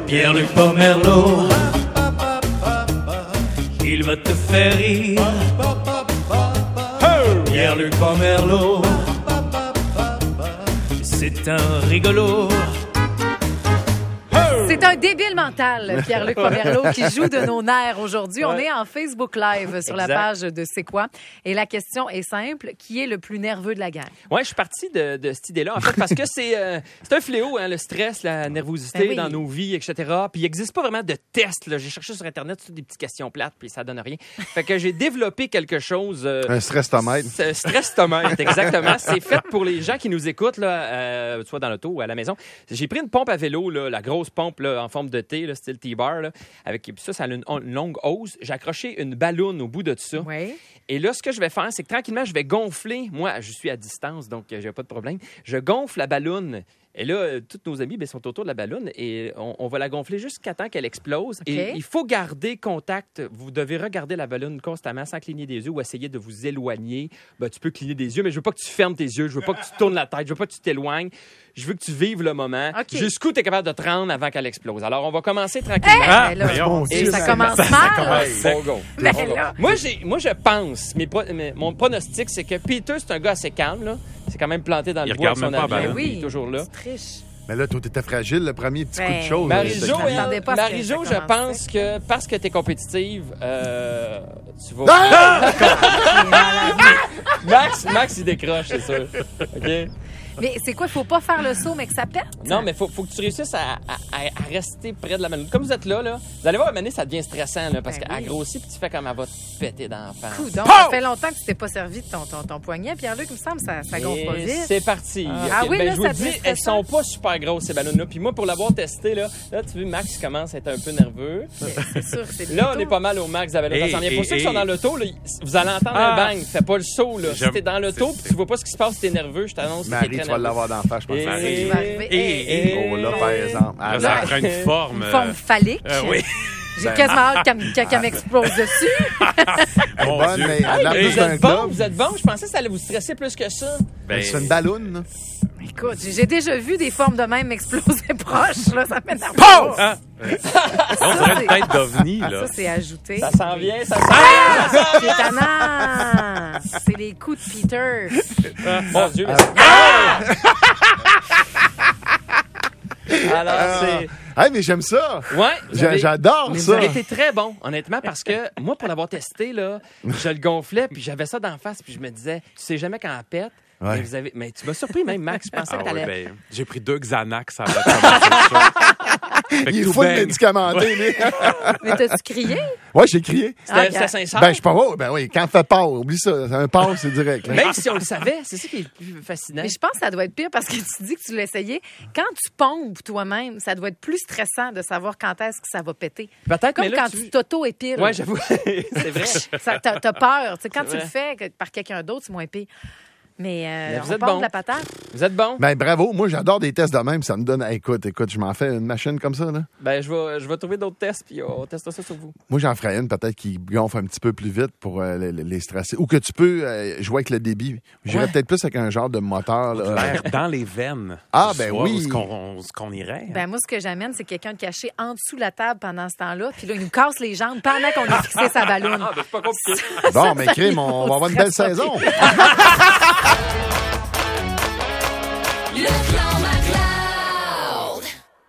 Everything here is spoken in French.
Pierre-Luc Pomerleau, il va te faire rire. Pierre-Luc Pomerleau, c'est un rigolo. C'est un débile mental, Pierre-Luc Pomerleau, qui joue de nos nerfs aujourd'hui. On est en Facebook Live sur la page de C'est quoi? Et la question est simple. Qui est le plus nerveux de la gang? Oui, je suis parti de cette idée-là, en fait, parce que c'est un fléau, hein, le stress, la nervosité dans nos vies, etc. Puis il n'existe pas vraiment de test. Là. J'ai cherché sur Internet toutes des petites questions plates, puis ça donne rien. Fait que j'ai développé quelque chose... un stress-tomètre. Stress-tomètre, exactement. C'est fait pour les gens qui nous écoutent, là, soit dans l'auto ou à la maison. J'ai pris une pompe à vélo, là, la grosse pompe là, en forme de T, là, style T-bar. Là, avec ça a une longue hose. J'ai accroché une balloune au bout de ça. Oui. Et là, ce que je vais faire, c'est que tranquillement, je vais gonfler. Moi, je suis à distance, donc j'ai pas de problème. Je gonfle la balloune. Et là, tous nos amis sont autour de la balloune et on va la gonfler jusqu'à temps qu'elle explose. Okay. Et il faut garder contact. Vous devez regarder la balloune constamment sans cligner des yeux ou essayer de vous éloigner. Tu peux cligner des yeux, mais je veux pas que tu fermes tes yeux. Je veux pas que tu tournes la tête. Je veux pas que tu t'éloignes. Je veux que tu vives le moment. Okay. Jusqu'où tu es capable de te rendre avant qu'elle explose. Alors, on va commencer tranquillement. Ça commence mal. Moi, je pense, mon pronostic, c'est que Peter, c'est un gars assez calme, là. C'est quand même planté dans le bois avec son avion. Oui, il est toujours là. Mais là, toi, t'étais fragile, le premier petit coup de chose. Marie-Jo, je pense que parce que t'es compétitive, tu vas... Max, il décroche, c'est sûr. OK? Mais c'est quoi? Il faut pas faire le saut, mais que ça pète? Non, mais faut que tu réussisses à rester près de la balloune. Comme vous êtes là, vous allez voir, à un moment donné, ça devient stressant, là, parce qu'elle grossit, puis tu fais comme elle va te péter dans la face. Donc, ça fait longtemps que tu t'es pas servi de ton poignet. Pierre-Luc, il me semble, ça gonfle pas vite. C'est parti. Oui, là, je vous dis, elles sont pas super grosses, ces ballons-là. Puis moi, pour l'avoir testé, là, tu vois, Max commence à être un peu nerveux. C'est sûr que c'est là, on est pas mal au Max de la ballon. Pour ceux qui sont dans l'auto, là, vous allez entendre un bang. Fais pas le saut, là. Si t'es dans l'auto, puis tu vois pas ce qui se passe, t'es nerveux, je t'annonce que t'es très nerveux. Marie, tu vas l'avoir d'en face, je pense. Oh là, par exemple. Là, ça prend une forme... Une forme phallique. Oui. J'ai quasiment hâte qu'elle m'explose dessus. Mon Dieu. Mais vous êtes bon? Je pensais que ça allait vous stresser plus que ça. C'est une balloune, là. Écoute, j'ai déjà vu des formes de même exploser proches, là. Ça m'énerve. On dirait une tête d'ovni, là. Ça, c'est ajouté. Ça s'en vient, ça s'en vient. C'est étonnant. C'est les coups de Peter. Mon Dieu. Alors, c'est... Hey, mais j'aime ça. Ouais. J'adore ça. Vous avez été très bon, honnêtement, parce que moi, pour l'avoir testé, là, je le gonflais, puis j'avais ça d'en face, puis je me disais, tu sais jamais quand elle pète. Ouais. Mais tu m'as surpris même, Max. Je pensais que t'allais... j'ai pris 2 Xanax à la Il faut le médicamenter, lui. Mais t'as-tu crié? Ouais, j'ai crié. C'était sincère? Ben, je suis pas beau. Ben oui, quand fait peur, oublie ça. Un peur, c'est direct. Là. Même si on le savait, c'est ça qui est le plus fascinant. Mais je pense que ça doit être pire parce que tu dis que tu l'as essayé. Quand tu pompes toi-même, ça doit être plus stressant de savoir quand est-ce que ça va péter. Peut-être, comme mais là, quand tu t'auto-épiles. Ouais, j'avoue. C'est vrai. T'as peur. Tu sais, quand tu le fais par quelqu'un d'autre, c'est moins pire. Mais vous on êtes parle bon. de la patate. Vous êtes bon? Ben bravo. Moi, j'adore des tests de même. Ça me donne... Écoute, je m'en fais une machine comme ça, là. Ben, je vais trouver d'autres tests, puis on teste ça sur vous. Moi, j'en ferais une peut-être qui gonfle un petit peu plus vite pour les stresser. Ou que tu peux jouer avec le débit. J'irais peut-être plus avec un genre de moteur. Là. L'air dans les veines. Ah, ben oui. Ce qu'on irait. Ben moi, ce que j'amène, c'est quelqu'un de caché en dessous de la table pendant ce temps-là. Puis là, il nous casse les jambes pendant qu'on a fixé sa balloune. Ah, ben c'est pas compliqué. Bon, mais crime, on va avoir une belle saison. Le clan